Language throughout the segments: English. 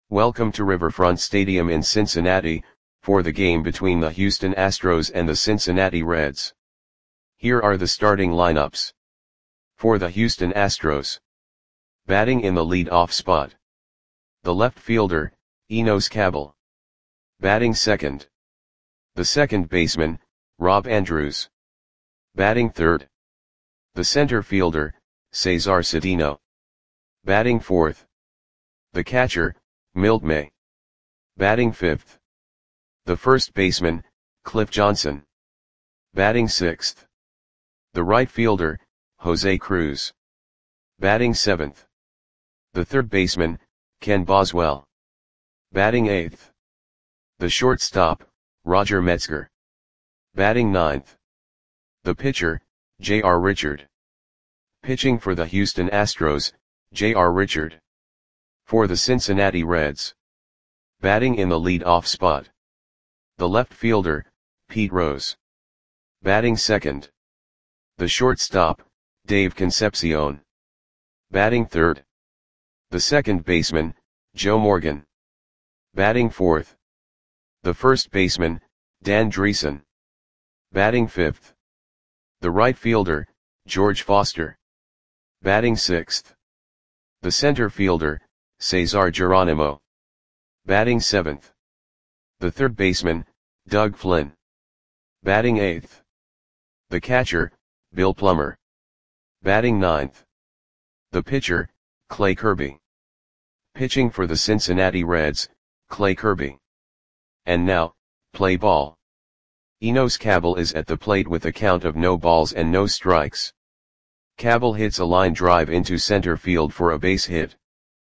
Welcome to Riverfront Stadium in Cincinnati, for the game between the Houston Astros and the Cincinnati Reds. Here are the starting lineups. For the Houston Astros. Batting in the lead-off spot. The left fielder, Enos Cabell. Batting second. The second baseman, Rob Andrews. Batting third. The center fielder, Cesar Cedeno. Batting fourth. The catcher, Milt May. Batting fifth. The first baseman, Cliff Johnson. Batting sixth. The right fielder, Jose Cruz. Batting seventh. The third baseman, Ken Boswell. Batting eighth. The shortstop, Roger Metzger. Batting ninth. The pitcher, J.R. Richard. Pitching for the Houston Astros, J.R. Richard. For the Cincinnati Reds. Batting in the lead-off spot. The left fielder, Pete Rose. Batting second. The shortstop, Dave Concepcion. Batting third. The second baseman, Joe Morgan. Batting fourth. The first baseman, Dan Driessen. Batting fifth. The right fielder, George Foster. Batting sixth. The center fielder, Cesar Geronimo. Batting seventh. The third baseman, Doug Flynn. Batting eighth. The catcher, Bill Plummer. Batting ninth. The pitcher, Clay Kirby. Pitching for the Cincinnati Reds, Clay Kirby. And now, play ball. Enos Cabell is at the plate with a count of no balls and no strikes. Cabell hits a line drive into center field for a base hit.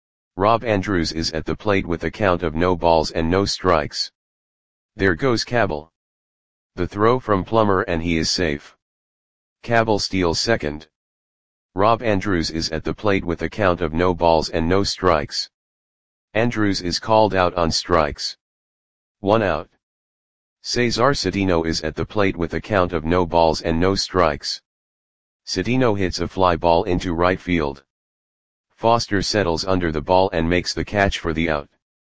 Rob Andrews is at the plate with a count of no balls and no strikes. There goes Cabell. The throw from Plummer and he is safe. Cabell steals second. Rob Andrews is at the plate with a count of no balls and no strikes. Andrews is called out on strikes. 1 out. Cesar Cedeno is at the plate with a count of no balls and no strikes. Cedeno hits a fly ball into right field. Foster settles under the ball and makes the catch for the out.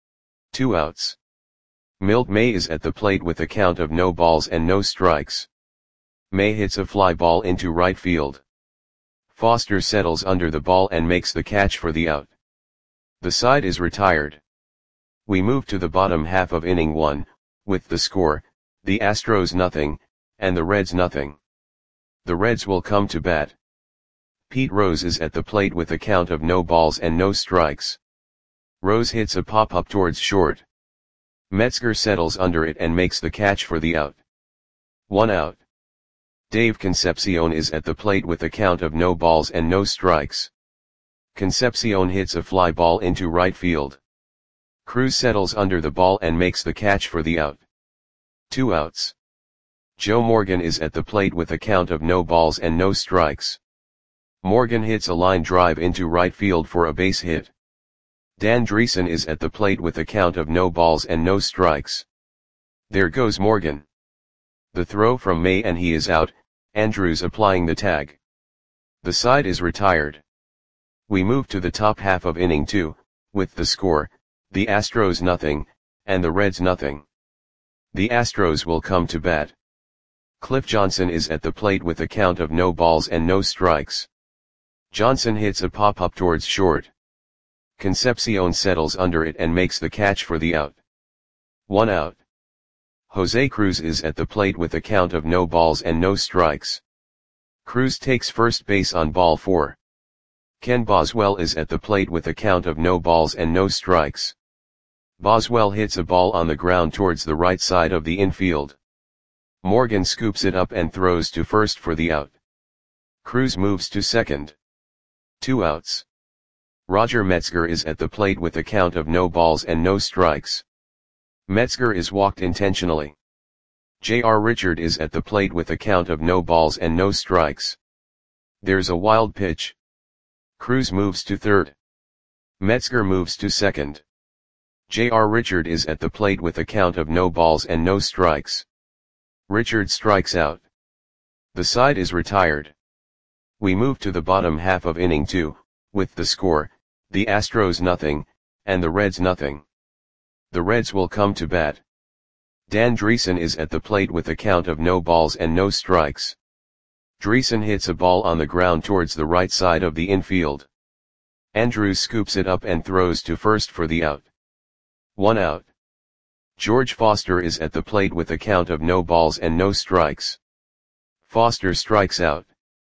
2 outs. Milt May is at the plate with a count of no balls and no strikes. May hits a fly ball into right field. Foster settles under the ball and makes the catch for the out. The side is retired. We move to the bottom half of inning 1, with the score, the Astros nothing, and the Reds nothing. The Reds will come to bat. Pete Rose is at the plate with a count of no balls and no strikes. Rose hits a pop-up towards short. Metzger settles under it and makes the catch for the out. 1 out. Dave Concepcion is at the plate with a count of no balls and no strikes. Concepcion hits a fly ball into right field. Cruz settles under the ball and makes the catch for the out. 2 outs. Joe Morgan is at the plate with a count of no balls and no strikes. Morgan hits a line drive into right field for a base hit. Dan Driessen is at the plate with a count of no balls and no strikes. There goes Morgan. The throw from May and he is out, Andrews applying the tag. The side is retired. We move to the top half of inning 2, with the score, the Astros nothing, and the Reds nothing. The Astros will come to bat. Cliff Johnson is at the plate with a count of no balls and no strikes. Johnson hits a pop-up towards short. Concepcion settles under it and makes the catch for the out. 1 out. Jose Cruz is at the plate with a count of no balls and no strikes. Cruz takes first base on ball 4. Ken Boswell is at the plate with a count of no balls and no strikes. Boswell hits a ball on the ground towards the right side of the infield. Morgan scoops it up and throws to first for the out. Cruz moves to second. 2 outs. Roger Metzger is at the plate with a count of no balls and no strikes. Metzger is walked intentionally. J.R. Richard is at the plate with a count of no balls and no strikes. There's a wild pitch. Cruz moves to third. Metzger moves to second. J.R. Richard is at the plate with a count of no balls and no strikes. Richard strikes out. The side is retired. We move to the bottom half of inning 2, with the score, the Astros nothing, and the Reds nothing. The Reds will come to bat. Dan Driessen is at the plate with a count of no balls and no strikes. Driessen hits a ball on the ground towards the right side of the infield. Andrews scoops it up and throws to first for the out. 1 out. George Foster is at the plate with a count of no balls and no strikes. Foster strikes out.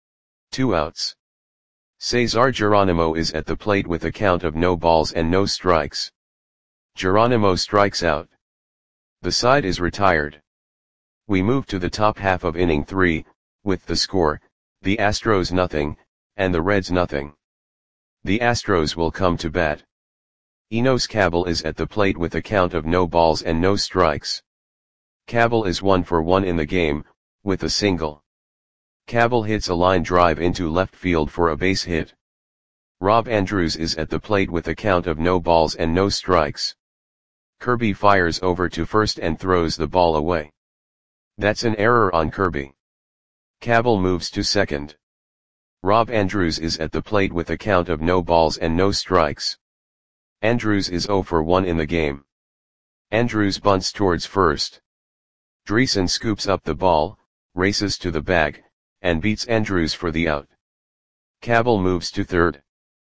2 outs. Cesar Geronimo is at the plate with a count of no balls and no strikes. Geronimo strikes out. The side is retired. We move to the top half of inning 3, with the score, the Astros nothing, and the Reds nothing. The Astros will come to bat. Enos Cabell is at the plate with a count of no balls and no strikes. Cabell is 1 for 1 in the game, with a single. Cabell hits a line drive into left field for a base hit. Rob Andrews is at the plate with a count of no balls and no strikes. Kirby fires over to first and throws the ball away. That's an error on Kirby. Cabell moves to second. Rob Andrews is at the plate with a count of no balls and no strikes. Andrews is 0 for 1 in the game. Andrews bunts towards first. Driessen scoops up the ball, races to the bag, and beats Andrews for the out. Cabell moves to third.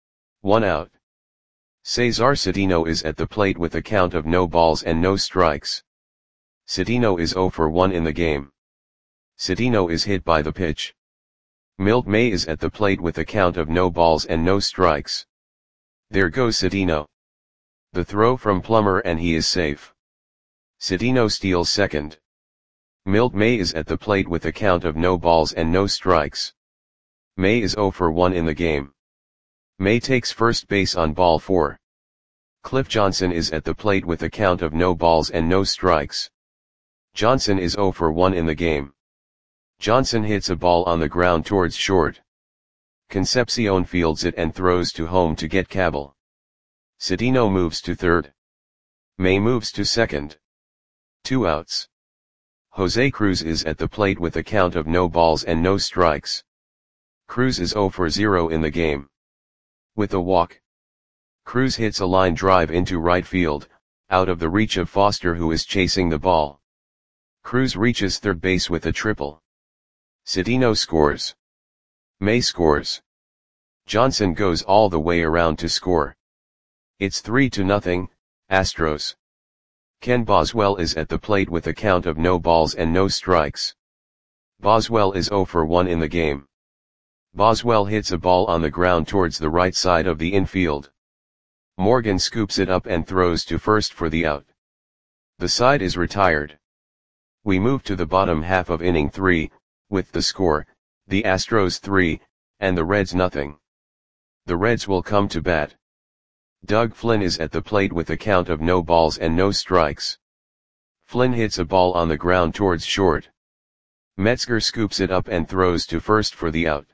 1 out. Cesar Cedeno is at the plate with a count of no balls and no strikes. Cedeno is 0 for 1 in the game. Cedeno is hit by the pitch. Milt May is at the plate with a count of no balls and no strikes. There goes Cedeno. The throw from Plummer and he is safe. Cedeno steals second. Milt May is at the plate with a count of no balls and no strikes. May is 0 for 1 in the game. May takes first base on ball 4. Cliff Johnson is at the plate with a count of no balls and no strikes. Johnson is 0 for 1 in the game. Johnson hits a ball on the ground towards short. Concepcion fields it and throws to home to get Cabell. Cedeno moves to third. May moves to second. 2 outs. Jose Cruz is at the plate with a count of no balls and no strikes. Cruz is 0 for 0 in the game. With a walk. Cruz hits a line drive into right field, out of the reach of Foster who is chasing the ball. Cruz reaches third base with a triple. Cedeno scores. May scores. Johnson goes all the way around to score. It's 3-0, Astros. Ken Boswell is at the plate with a count of no balls and no strikes. Boswell is 0 for 1 in the game. Boswell hits a ball on the ground towards the right side of the infield. Morgan scoops it up and throws to first for the out. The side is retired. We move to the bottom half of inning 3, with the score, the Astros 3, and the Reds nothing. The Reds will come to bat. Doug Flynn is at the plate with a count of no balls and no strikes. Flynn hits a ball on the ground towards short. Metzger scoops it up and throws to first for the out.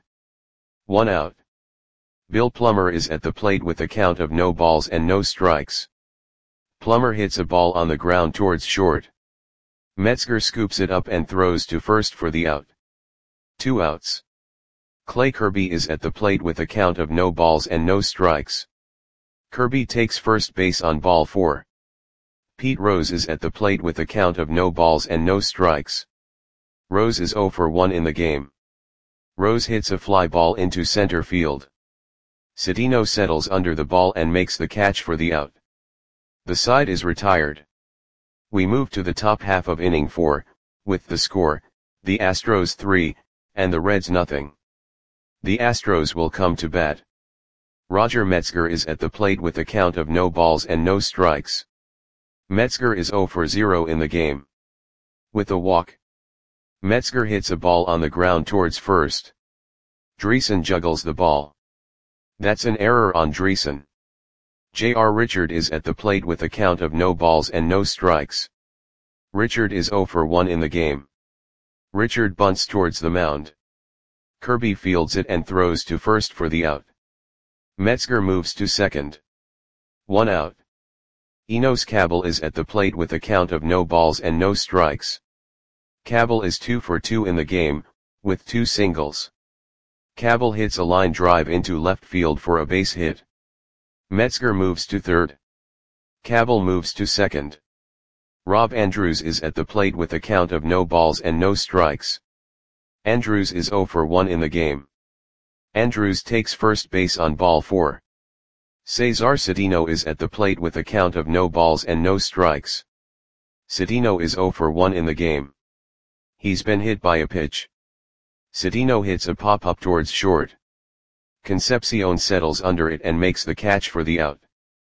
1 out. Bill Plummer is at the plate with a count of no balls and no strikes. Plummer hits a ball on the ground towards short. Metzger scoops it up and throws to first for the out. 2 outs. Clay Kirby is at the plate with a count of no balls and no strikes. Kirby takes first base on ball 4. Pete Rose is at the plate with a count of no balls and no strikes. Rose is 0 for 1 in the game. Rose hits a fly ball into center field. Cedeno settles under the ball and makes the catch for the out. The side is retired. We move to the top half of inning 4, with the score, the Astros 3, and the Reds nothing. The Astros will come to bat. Roger Metzger is at the plate with a count of no balls and no strikes. Metzger is 0 for 0 in the game. With a walk. Metzger hits a ball on the ground towards first. Driessen juggles the ball. That's an error on Driessen. J.R. Richard is at the plate with a count of no balls and no strikes. Richard is 0 for 1 in the game. Richard bunts towards the mound. Kirby fields it and throws to first for the out. Metzger moves to second. 1 out. Enos Cabell is at the plate with a count of no balls and no strikes. Cabell is 2 for 2 in the game, with 2 singles. Cabell hits a line drive into left field for a base hit. Metzger moves to third. Cabell moves to second. Rob Andrews is at the plate with a count of no balls and no strikes. Andrews is 0 for 1 in the game. Andrews takes first base on ball 4. Cesar Cedeno is at the plate with a count of no balls and no strikes. Cedeno is 0 for 1 in the game. He's been hit by a pitch. Cedeno hits a pop-up towards short. Concepcion settles under it and makes the catch for the out.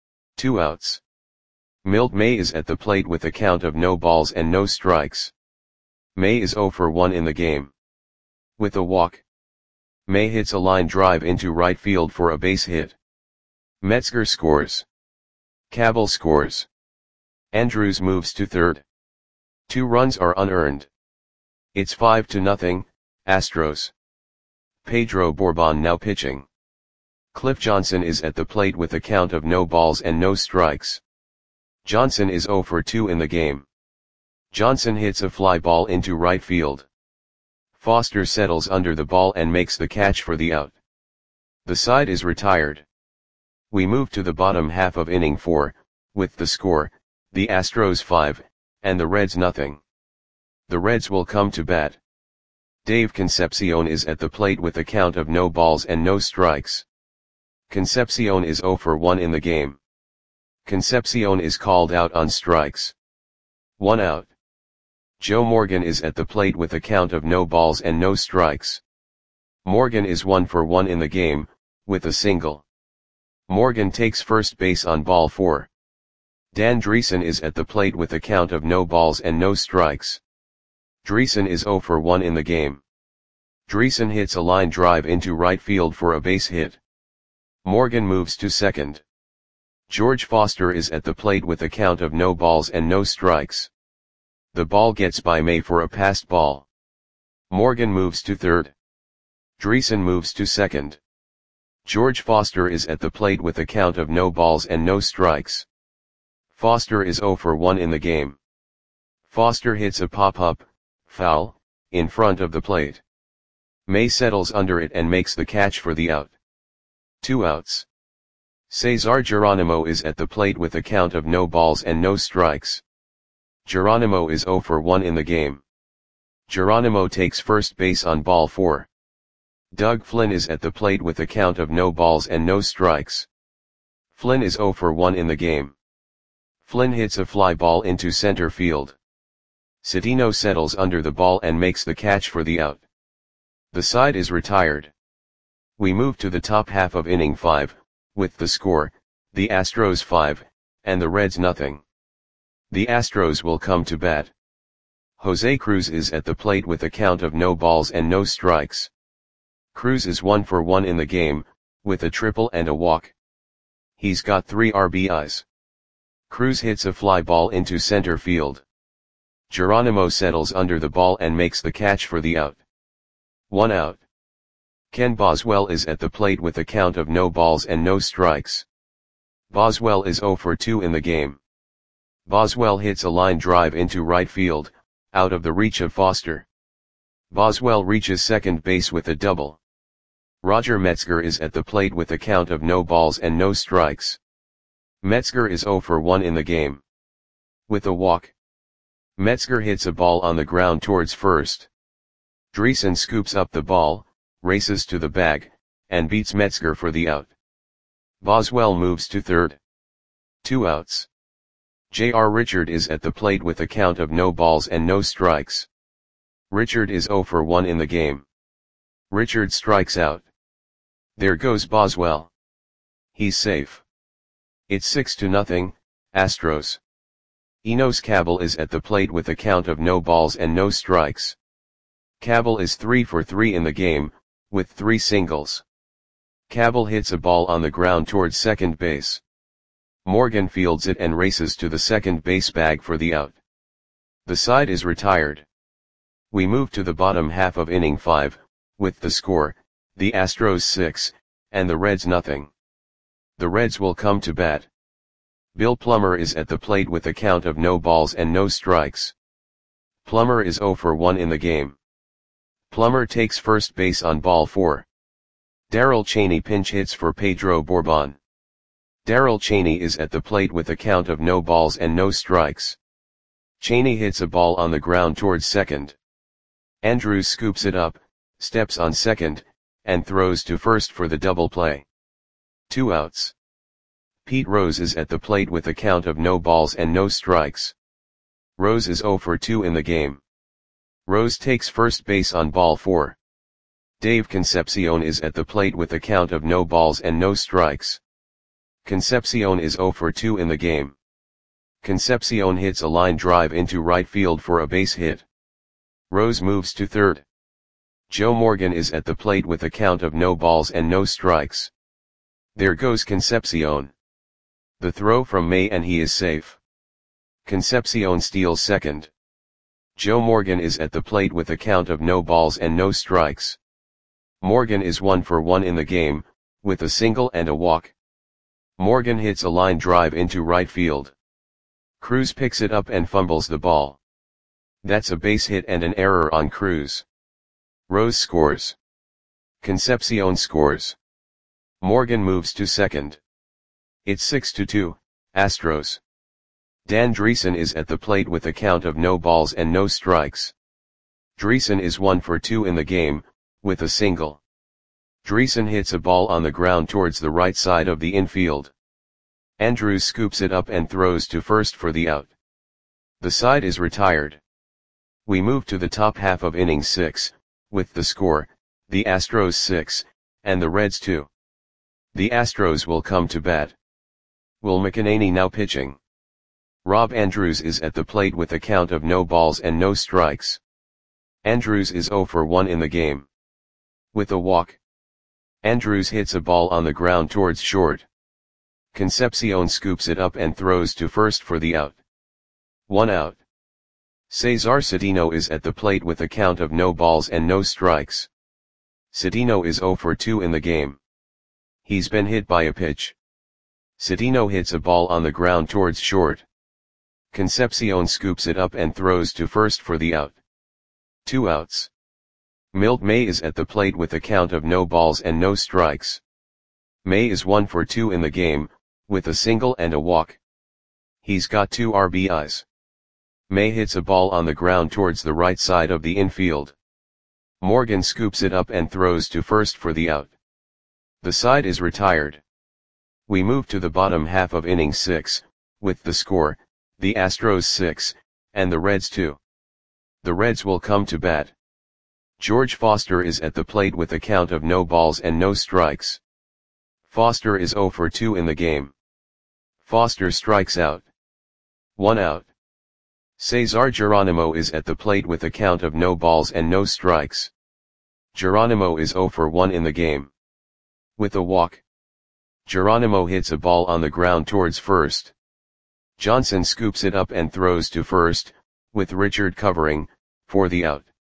2 outs. Milt May is at the plate with a count of no balls and no strikes. May is 0 for 1 in the game. With a walk, May hits a line drive into right field for a base hit. Metzger scores. Cabell scores. Andrews moves to third. 2 runs are unearned. It's 5-0, Astros. Pedro Borbon now pitching. Cliff Johnson is at the plate with a count of no balls and no strikes. Johnson is 0 for 2 in the game. Johnson hits a fly ball into right field. Foster settles under the ball and makes the catch for the out. The side is retired. We move to the bottom half of inning 4, with the score, the Astros 5, and the Reds nothing. The Reds will come to bat. Dave Concepcion is at the plate with a count of no balls and no strikes. Concepcion is 0 for 1 in the game. Concepcion is called out on strikes. 1 out. Joe Morgan is at the plate with a count of no balls and no strikes. Morgan is 1 for 1 in the game, with a single. Morgan takes first base on ball 4. Dan Dreesen is at the plate with a count of no balls and no strikes. Dreesen is 0 for 1 in the game. Dreesen hits a line drive into right field for a base hit. Morgan moves to second. George Foster is at the plate with a count of no balls and no strikes. The ball gets by May for a passed ball. Morgan moves to third. Dreesen moves to second. George Foster is at the plate with a count of no balls and no strikes. Foster is 0 for 1 in the game. Foster hits a pop-up, foul, in front of the plate. May settles under it and makes the catch for the out. 2 outs. Cesar Geronimo is at the plate with a count of no balls and no strikes. Geronimo is 0 for 1 in the game. Geronimo takes first base on ball 4. Doug Flynn is at the plate with a count of no balls and no strikes. Flynn is 0 for 1 in the game. Flynn hits a fly ball into center field. Cedeno settles under the ball and makes the catch for the out. The side is retired. We move to the top half of inning 5, with the score, the Astros 5, and the Reds nothing. The Astros will come to bat. Jose Cruz is at the plate with a count of no balls and no strikes. Cruz is 1 for 1 in the game, with a triple and a walk. He's got 3 RBIs. Cruz hits a fly ball into center field. Geronimo settles under the ball and makes the catch for the out. 1 out. Ken Boswell is at the plate with a count of no balls and no strikes. Boswell is 0 for 2 in the game. Boswell hits a line drive into right field, out of the reach of Foster. Boswell reaches second base with a double. Roger Metzger is at the plate with a count of no balls and no strikes. Metzger is 0 for 1 in the game. With a walk, Metzger hits a ball on the ground towards first. Dreesen scoops up the ball, races to the bag, and beats Metzger for the out. Boswell moves to third. 2 outs. J.R. Richard is at the plate with a count of no balls and no strikes. Richard is 0 for 1 in the game. Richard strikes out. There goes Boswell. He's safe. It's 6-0, Astros. Enos Cabell is at the plate with a count of no balls and no strikes. Cabell is 3 for 3 in the game, with 3 singles. Cabell hits a ball on the ground towards second base. Morgan fields it and races to the second base bag for the out. The side is retired. We move to the bottom half of inning 5, with the score, the Astros 6, and the Reds nothing. The Reds will come to bat. Bill Plummer is at the plate with a count of no balls and no strikes. Plummer is 0 for 1 in the game. Plummer takes first base on ball 4. Darrell Chaney pinch hits for Pedro Borbon. Darrell Chaney is at the plate with a count of no balls and no strikes. Chaney hits a ball on the ground towards second. Andrews scoops it up, steps on second, and throws to first for the double play. 2 outs. Pete Rose is at the plate with a count of no balls and no strikes. Rose is 0 for 2 in the game. Rose takes first base on ball 4. Dave Concepcion is at the plate with a count of no balls and no strikes. Concepcion is 0 for 2 in the game. Concepcion hits a line drive into right field for a base hit. Rose moves to third. Joe Morgan is at the plate with a count of no balls and no strikes. There goes Concepcion. The throw from May and he is safe. Concepcion steals second. Joe Morgan is at the plate with a count of no balls and no strikes. Morgan is 1 for 1 in the game, with a single and a walk. Morgan hits a line drive into right field. Cruz picks it up and fumbles the ball. That's a base hit and an error on Cruz. Rose scores. Concepcion scores. Morgan moves to second. It's 6-2, Astros. Dan Dreesen is at the plate with a count of no balls and no strikes. Dreesen is 1 for 2 in the game, with a single. Dreesen hits a ball on the ground towards the right side of the infield. Andrews scoops it up and throws to first for the out. The side is retired. We move to the top half of inning 6, with the score, the Astros 6, and the Reds 2. The Astros will come to bat. Will McEnany now pitching. Rob Andrews is at the plate with a count of no balls and no strikes. Andrews is 0 for 1 in the game. With a walk. Andrews hits a ball on the ground towards short. Concepcion scoops it up and throws to first for the out. 1 out. Cesar Cedeno is at the plate with a count of no balls and no strikes. Cedeno is 0 for 2 in the game. He's been hit by a pitch. Cedeno hits a ball on the ground towards short. Concepcion scoops it up and throws to first for the out. 2 outs. Milt May is at the plate with a count of no balls and no strikes. May is 1 for 2 in the game, with a single and a walk. He's got 2 RBIs. May hits a ball on the ground towards the right side of the infield. Morgan scoops it up and throws to first for the out. The side is retired. We move to the bottom half of inning 6, with the score, the Astros 6, and the Reds 2. The Reds will come to bat. George Foster is at the plate with a count of no balls and no strikes. Foster is 0 for 2 in the game. Foster strikes out. 1 out. Cesar Geronimo is at the plate with a count of no balls and no strikes. Geronimo is 0 for 1 in the game. With a walk. Geronimo hits a ball on the ground towards first. Johnson scoops it up and throws to first, with Richard covering, for the out.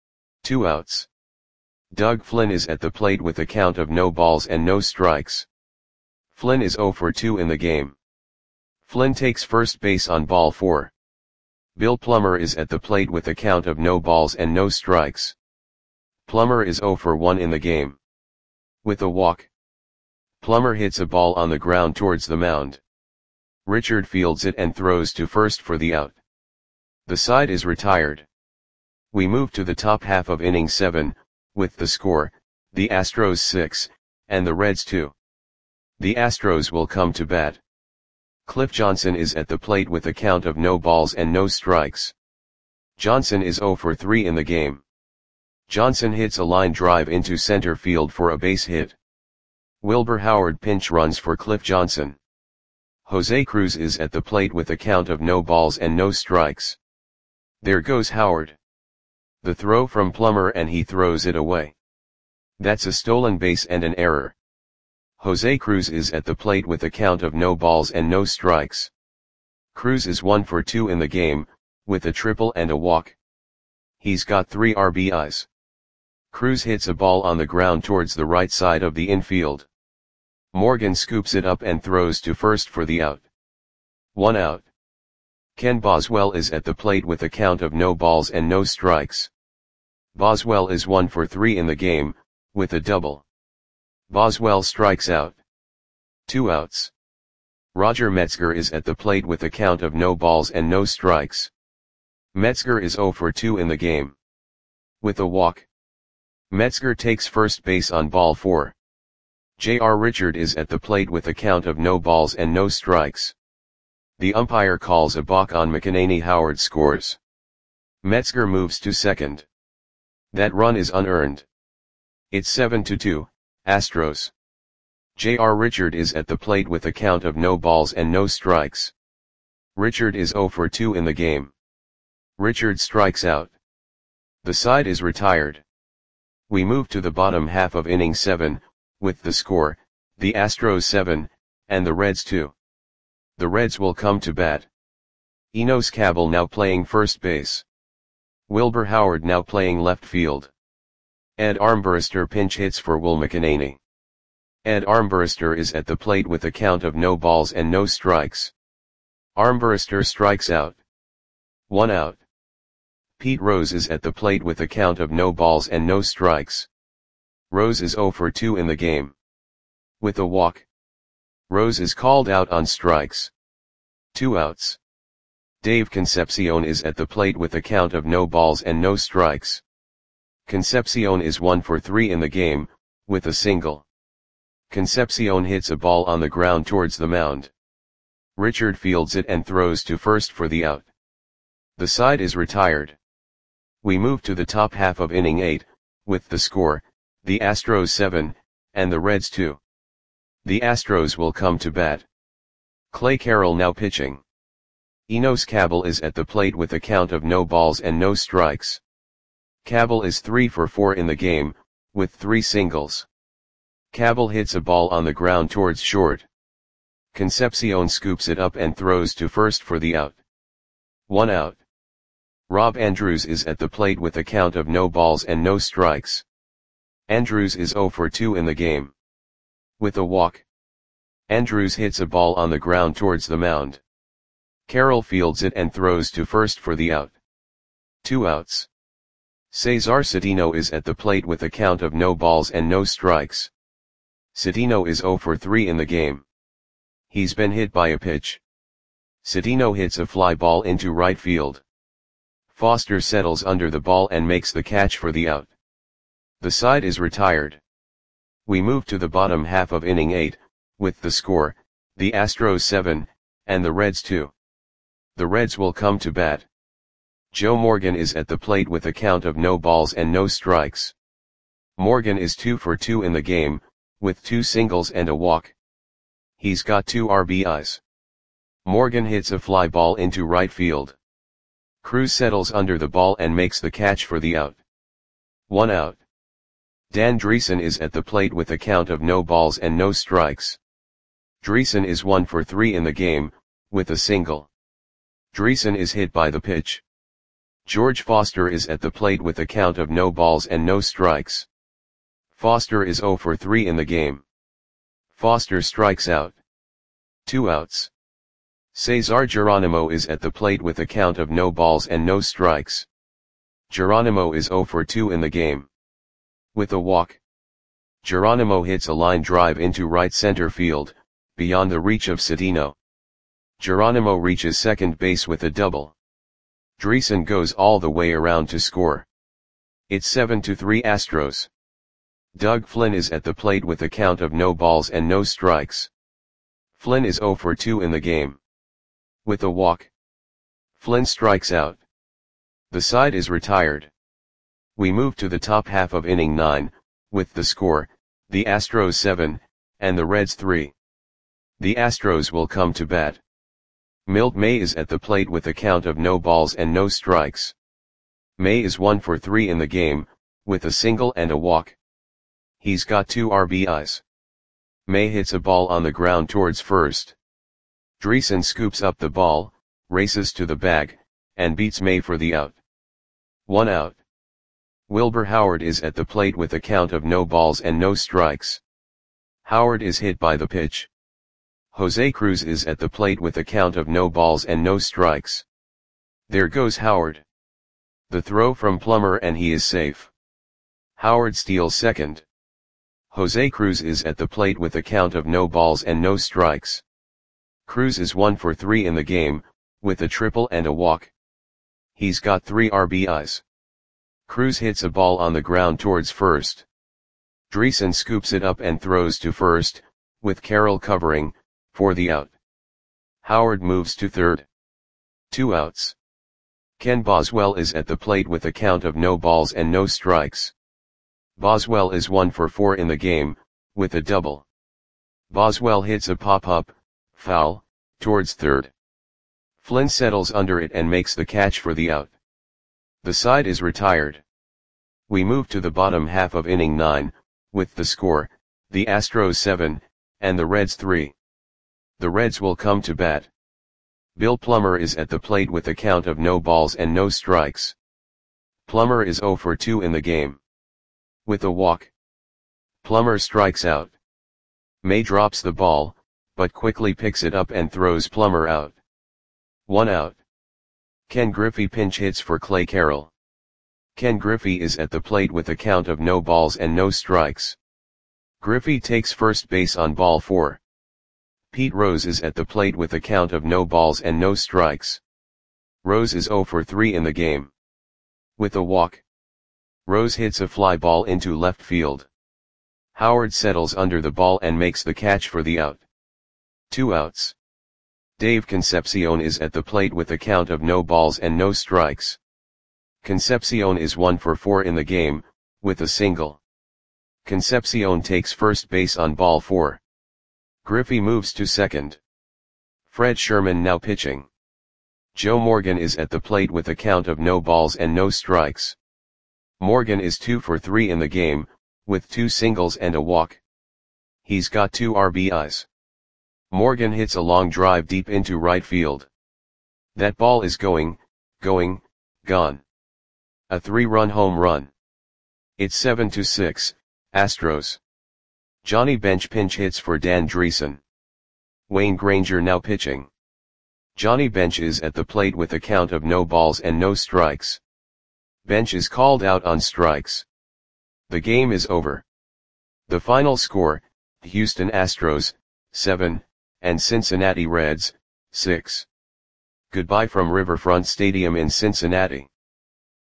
2 outs. Doug Flynn is at the plate with a count of no balls and no strikes. Flynn is 0 for 2 in the game. Flynn takes first base on ball 4. Bill Plummer is at the plate with a count of no balls and no strikes. Plummer is 0 for 1 in the game. With a walk. Plummer hits a ball on the ground towards the mound. Richard fields it and throws to first for the out. The side is retired. We move to the top half of inning 7, with the score, the Astros 6, and the Reds 2. The Astros will come to bat. Cliff Johnson is at the plate with a count of no balls and no strikes. Johnson is 0 for 3 in the game. Johnson hits a line drive into center field for a base hit. Wilbur Howard pinch runs for Cliff Johnson. Jose Cruz is at the plate with a count of no balls and no strikes. There goes Howard. The throw from Plummer and he throws it away. That's a stolen base and an error. Jose Cruz is at the plate with a count of no balls and no strikes. Cruz is 1 for 2 in the game, with a triple and a walk. He's got 3 RBIs. Cruz hits a ball on the ground towards the right side of the infield. Morgan scoops it up and throws to first for the out. 1 out. Ken Boswell is at the plate with a count of no balls and no strikes. Boswell is 1 for 3 in the game, with a double. Boswell strikes out. 2 outs. Roger Metzger is at the plate with a count of no balls and no strikes. Metzger is 0 for 2 in the game. With a walk. Metzger takes first base on ball 4. J.R. Richard is at the plate with a count of no balls and no strikes. The umpire calls a balk on McEnany. Howard scores. Metzger moves to second. That run is unearned. It's 7-2, Astros. J.R. Richard is at the plate with a count of no balls and no strikes. Richard is 0 for 2 in the game. Richard strikes out. The side is retired. We move to the bottom half of inning 7, with the score, the Astros 7, and the Reds 2. The Reds will come to bat. Enos Cabell now playing first base. Wilbur Howard now playing left field. Ed Armbruster pinch hits for Will McEnany. Ed Armbruster is at the plate with a count of no balls and no strikes. Armbruster strikes out. 1 out. Pete Rose is at the plate with a count of no balls and no strikes. Rose is 0 for 2 in the game. With a walk. Rose is called out on strikes. 2 outs. Dave Concepcion is at the plate with a count of no balls and no strikes. Concepcion is 1 for 3 in the game, with a single. Concepcion hits a ball on the ground towards the mound. Richard fields it and throws to first for the out. The side is retired. We move to the top half of inning 8, with the score, the Astros 7, and the Reds 2. The Astros will come to bat. Clay Carroll now pitching. Enos Cabell is at the plate with a count of no balls and no strikes. Cabell is 3 for 4 in the game, with 3 singles. Cabell hits a ball on the ground towards short. Concepcion scoops it up and throws to first for the out. 1 out. Rob Andrews is at the plate with a count of no balls and no strikes. Andrews is 0 for 2 in the game. With a walk. Andrews hits a ball on the ground towards the mound. Carroll fields it and throws to first for the out. 2 outs. Cesar Cedeno is at the plate with a count of no balls and no strikes. Cedeno is 0 for 3 in the game. He's been hit by a pitch. Cedeno hits a fly ball into right field. Foster settles under the ball and makes the catch for the out. The side is retired. We move to the bottom half of inning 8, with the score, the Astros 7, and the Reds 2. The Reds will come to bat. Joe Morgan is at the plate with a count of no balls and no strikes. Morgan is 2 for 2 in the game, with 2 singles and a walk. He's got 2 RBIs. Morgan hits a fly ball into right field. Cruz settles under the ball and makes the catch for the out. 1 out. Dan Dreesen is at the plate with a count of no balls and no strikes. Dreesen is 1 for 3 in the game, with a single. Dreesen is hit by the pitch. George Foster is at the plate with a count of no balls and no strikes. Foster is 0 for 3 in the game. Foster strikes out. 2 outs. Cesar Geronimo is at the plate with a count of no balls and no strikes. Geronimo is 0 for 2 in the game. With a walk. Geronimo hits a line drive into right center field, beyond the reach of Cedeno. Geronimo reaches second base with a double. Dreesen goes all the way around to score. It's 7-3 Astros. Doug Flynn is at the plate with a count of no balls and no strikes. Flynn is 0 for 2 in the game. With a walk. Flynn strikes out. The side is retired. We move to the top half of inning 9, with the score, the Astros 7, and the Reds 3. The Astros will come to bat. Milt May is at the plate with a count of no balls and no strikes. May is 1 for 3 in the game, with a single and a walk. He's got 2 RBIs. May hits a ball on the ground towards first. Dreesen scoops up the ball, races to the bag, and beats May for the out. 1 out. Wilbur Howard is at the plate with a count of no balls and no strikes. Howard is hit by the pitch. Jose Cruz is at the plate with a count of no balls and no strikes. There goes Howard. The throw from Plummer and he is safe. Howard steals second. Jose Cruz is at the plate with a count of no balls and no strikes. Cruz is 1 for 3 in the game, with a triple and a walk. He's got 3 RBIs. Cruz hits a ball on the ground towards first. Dreesen scoops it up and throws to first, with Carroll covering, for the out. Howard moves to third. 2 outs. Ken Boswell is at the plate with a count of no balls and no strikes. Boswell is 1 for 4 in the game, with a double. Boswell hits a pop-up, foul, towards third. Flynn settles under it and makes the catch for the out. The side is retired. We move to the bottom half of inning 9, with the score, the Astros 7, and the Reds 3. The Reds will come to bat. Bill Plummer is at the plate with a count of no balls and no strikes. Plummer is 0 for 2 in the game. With a walk. Plummer strikes out. May drops the ball, but quickly picks it up and throws Plummer out. 1 out. Ken Griffey pinch hits for Clay Carroll. Ken Griffey is at the plate with a count of no balls and no strikes. Griffey takes first base on ball 4. Pete Rose is at the plate with a count of no balls and no strikes. Rose is 0 for 3 in the game. With a walk. Rose hits a fly ball into left field. Howard settles under the ball and makes the catch for the out. 2 outs. Dave Concepcion is at the plate with a count of no balls and no strikes. Concepcion is 1 for 4 in the game, with a single. Concepcion takes first base on ball 4. Griffey moves to second. Fred Sherman now pitching. Joe Morgan is at the plate with a count of no balls and no strikes. Morgan is 2 for 3 in the game, with 2 singles and a walk. He's got 2 RBIs. Morgan hits a long drive deep into right field. That ball is gone. A 3-run home run. It's 7-6, Astros. Johnny Bench pinch hits for Dan Dreesen. Wayne Granger now pitching. Johnny Bench is at the plate with a count of no balls and no strikes. Bench is called out on strikes. The game is over. The final score, Houston Astros, 7, and Cincinnati Reds, 6. Goodbye from Riverfront Stadium in Cincinnati.